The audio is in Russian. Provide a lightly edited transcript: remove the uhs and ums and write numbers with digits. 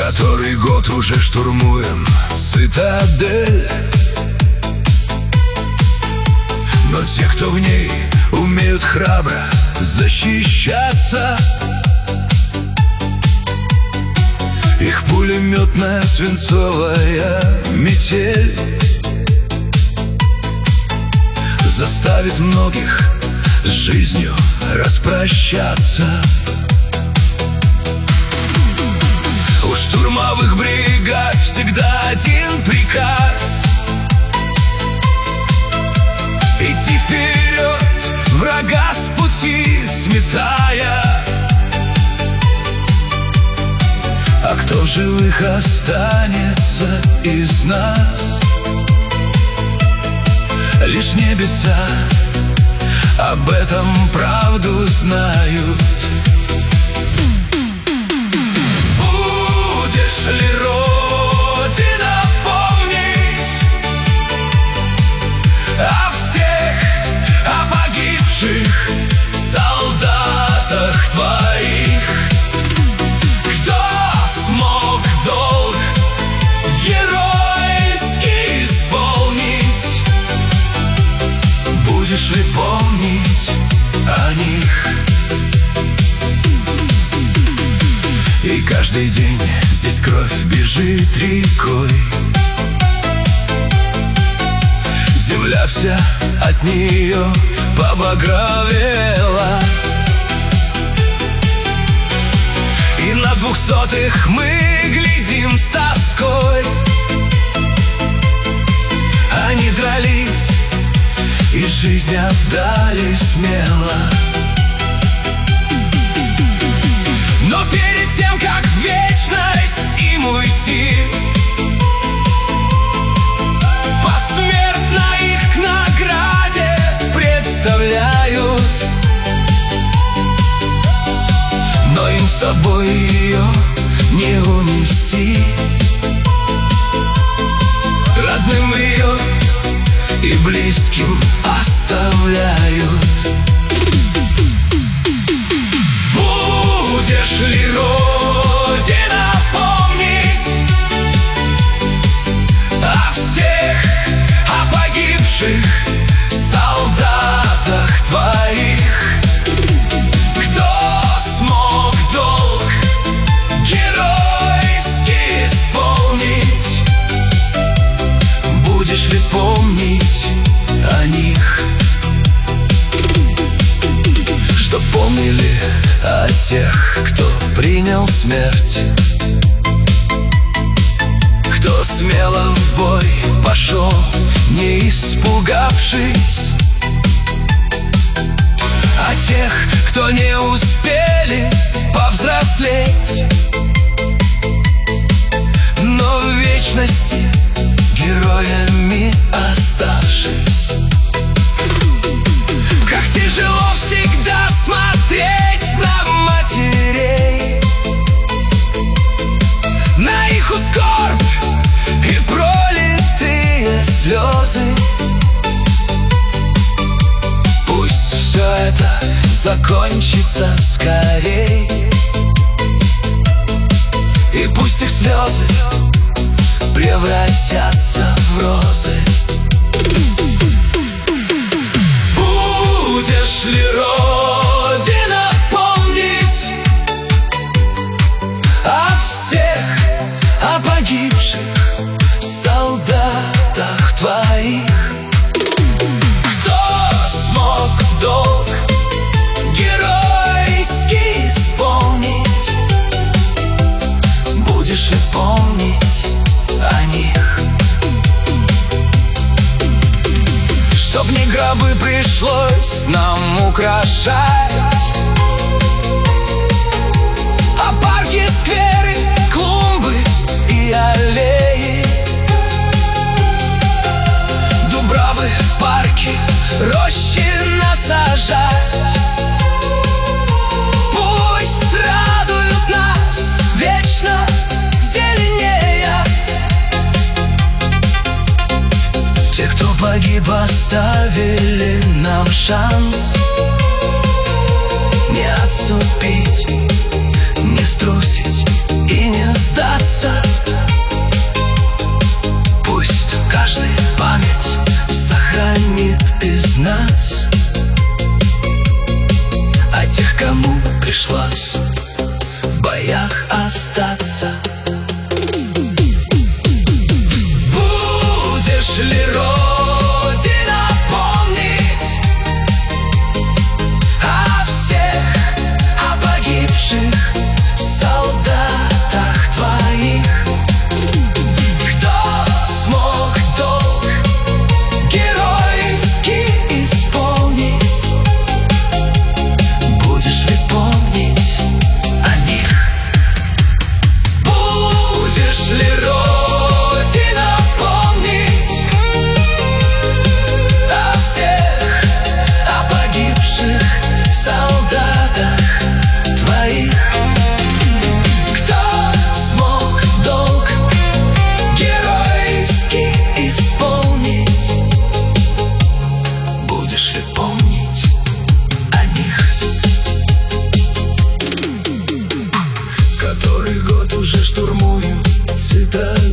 Который год уже штурмуем цитадель, но те, кто в ней умеют храбро защищаться, их пулеметная свинцовая метель заставит многих с жизнью распрощаться. У штурмовых бригад всегда один приказ: идти вперед, врага с пути сметая. А кто в живых останется из нас, лишь небеса об этом правду знают. Будешь ли, Родина, помнить о всех, о погибших солдатах твоих? Кто смог долг геройский исполнить? Будешь ли помнить о них? И каждый день здесь кровь бежит рекой, земля вся от нее побагровела. И на 200-х мы глядим с тоской. Они дрались и жизнь отдали смело. Но перед тем, как в вечность им уйти, посмертно их к награде представляют. Но им с собой ее не унести, родным ее и близким оставляют. Будешь ли, Родина, помнить о всех, о погибших солдатах твоих? Кто смог долг геройский исполнить? Будешь ли помнить о них? Что помнили о тех, кто принял смерть, кто смело в бой пошел, не испугавшись, о тех, кто не успели повзрослеть, но в вечности героями оставшись. Как тяжело всегда смотреть на матерей, на их скорбь и пролитые слезы. Пусть все это закончится скорей, и пусть их слезы превратятся в розы. Будешь ли, Родина, помнить о всех, о погибших солдатах твоих? Кто смог долг геройский исполнить? Будешь ли помнить о них? Чтоб не гробы пришлось нам украшать, а парки, скверы, клумбы и аллеи, дубравы, парки, рощи насажать. Пусть радуют нас вечно зеленее. Те, кто погиб, оставили нам шанс не отступить, не струсить и не сдаться. сердца. Будешь ли, Родина, помнить о всех, о погибших солдатах твоих? Кто смог долг героически исполнить? Будешь ли помнить о них? Будешь ли, Родина, помнить о всех, о погибших солдатах твоих? Кто смог долг героически исполнить? Будешь ли помнить о них? Который год уже штурмуем цитадель.